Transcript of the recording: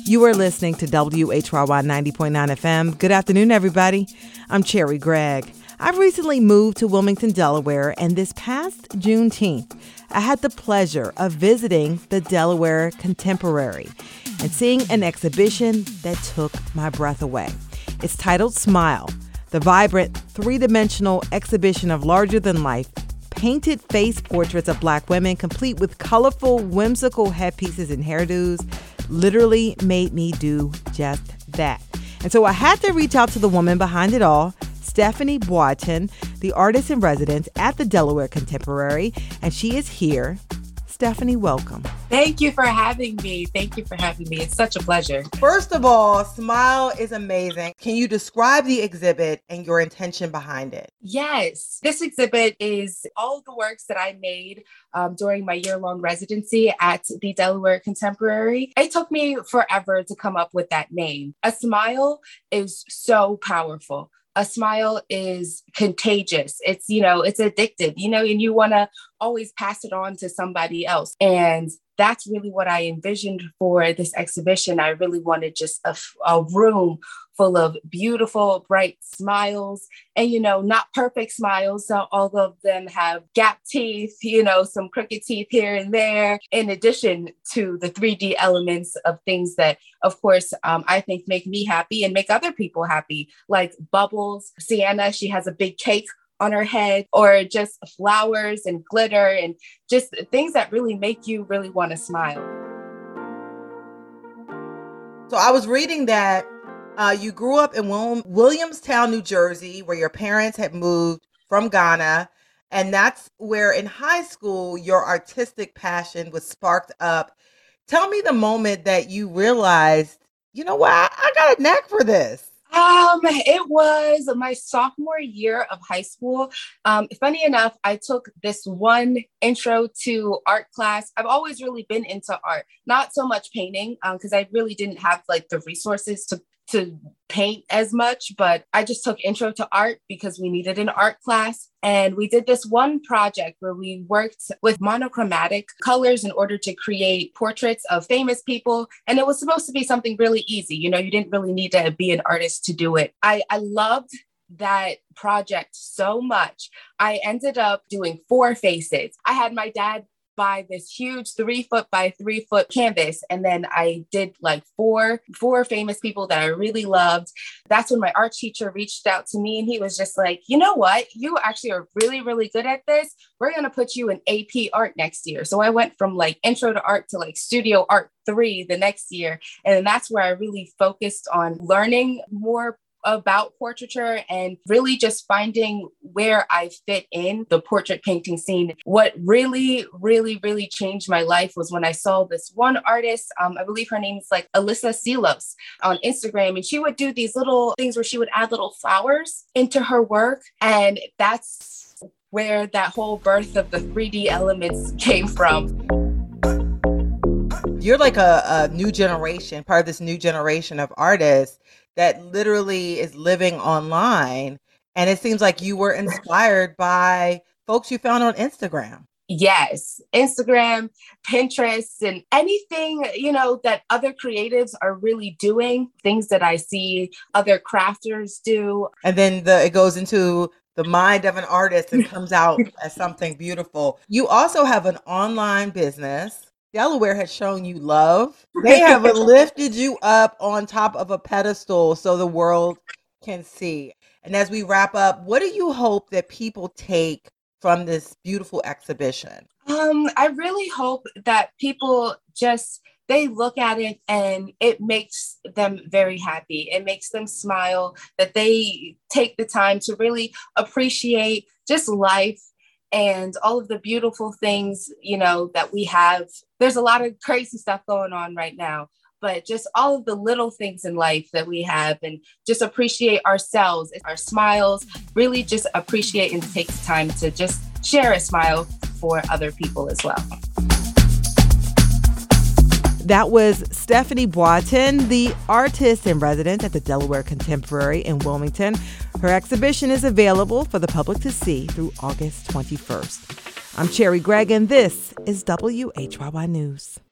You are listening to WHYY 90.9 FM. Good afternoon, everybody. I'm Cherry Gregg. I've recently moved to Wilmington, Delaware, and this past Juneteenth, I had the pleasure of visiting the Delaware Contemporary and seeing an exhibition that took my breath away. It's titled Smile, the vibrant, three-dimensional exhibition of larger-than-life painted face portraits of Black women, complete with colorful, whimsical headpieces and hairdos, literally made me do just that. And so I had to reach out to the woman behind it all, Stephanie Boiston, the artist in residence at the Delaware Contemporary, and she is here. Stephanie, welcome. Thank you for having me. It's such a pleasure. First of all, Smile is amazing. Can you describe the exhibit and your intention behind it? Yes. This exhibit is all of the works that I made during my year-long residency at the Delaware Contemporary. It took me forever to come up with that name. A smile is so powerful. A smile is contagious. It's addictive, and you want to always pass it on to somebody else. And that's really what I envisioned for this exhibition. I really wanted just a room full of beautiful, bright smiles and, not perfect smiles. So all of them have gap teeth, some crooked teeth here and there, in addition to the 3D elements of things that, of course, I think make me happy and make other people happy, like bubbles. Sienna, she has a big cake on her head, or just flowers and glitter and just things that really make you really want to smile. So I was reading that you grew up in Williamstown, New Jersey, where your parents had moved from Ghana. And that's where in high school, your artistic passion was sparked up. Tell me the moment that you realized, you know what, I got a knack for this. It was my sophomore year of high school. Funny enough, I took this one intro to art class. I've always really been into art, not so much painting, because I really didn't have the resources to paint as much, but I just took intro to art because we needed an art class. And we did this one project where we worked with monochromatic colors in order to create portraits of famous people. And it was supposed to be something really easy. You didn't really need to be an artist to do it. I loved that project so much. I ended up doing 4 faces. I had my dad buy this huge 3-foot by 3-foot canvas. And then I did four famous people that I really loved. That's when my art teacher reached out to me and he was just like, you know what? You actually are really, really good at this. We're going to put you in AP art next year. So I went from intro to art to studio art 3 the next year. And then that's where I really focused on learning more about portraiture and really just finding where I fit in the portrait painting scene. What really, really, really changed my life was when I saw this one artist, I believe her name is Alyssa Silos on Instagram. And she would do these little things where she would add little flowers into her work. And that's where that whole birth of the 3D elements came from. You're a new generation, part of this new generation of artists that literally is living online. And it seems like you were inspired by folks you found on Instagram. Yes, Instagram, Pinterest, and anything, that other creatives are really doing, things that I see other crafters do. And then it goes into the mind of an artist and comes out as something beautiful. You also have an online business. Delaware has shown you love. They have lifted you up on top of a pedestal so the world can see. And as we wrap up, what do you hope that people take from this beautiful exhibition? I really hope that people they look at it and it makes them very happy. It makes them smile, that they take the time to really appreciate just life and all of the beautiful things, that we have. There's a lot of crazy stuff going on right now, but just all of the little things in life that we have, and just appreciate ourselves, our smiles, really just appreciate and take the time to just share a smile for other people as well. That was Stephanie Boiston, the artist in residence at the Delaware Contemporary in Wilmington. Her exhibition is available for the public to see through August 21st. I'm Cherry Gregg, and this is WHYY News.